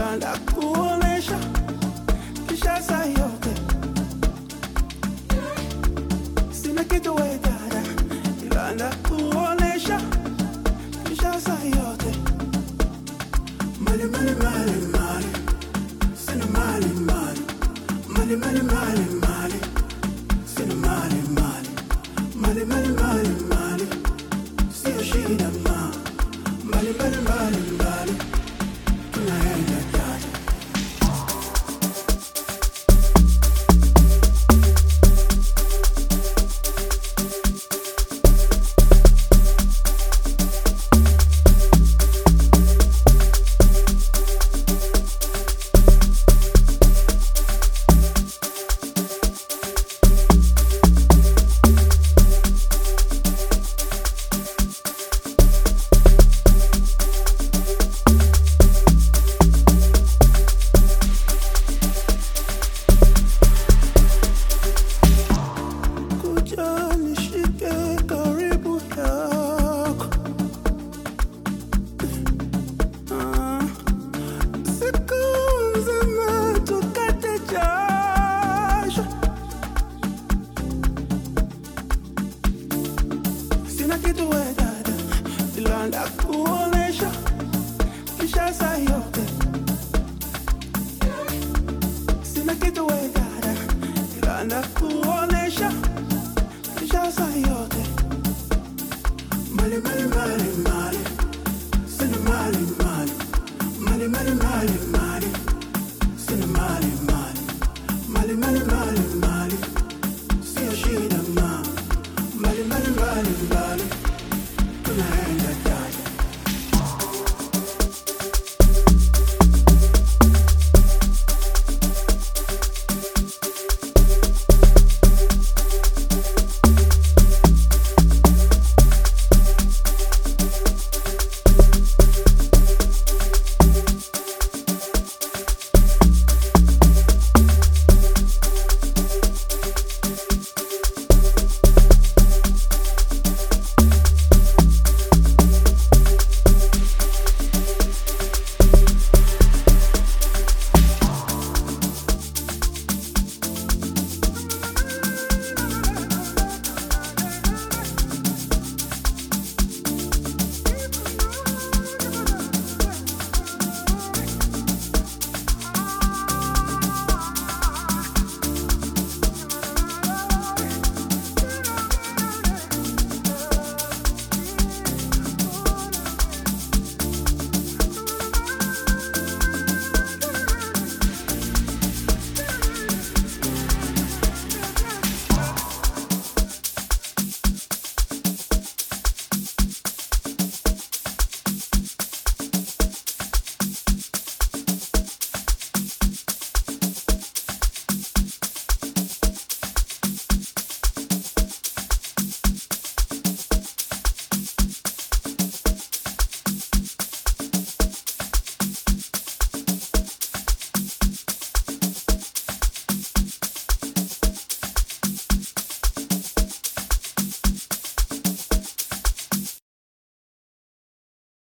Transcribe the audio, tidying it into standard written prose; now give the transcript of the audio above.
ila kuonesha kisha saa yote. Sina kitu we dada, ila kuonesha kisha saa yote. Mali mali mali mali, sina mali mali, mali mali mali mali, sina mali mali, mali mali mali mali, sio shida ma, mali mali mali mali, tunaenda dada. Sina kitu we dada, ila kuonesha kisha saa yote. Sina kitu we dada, ila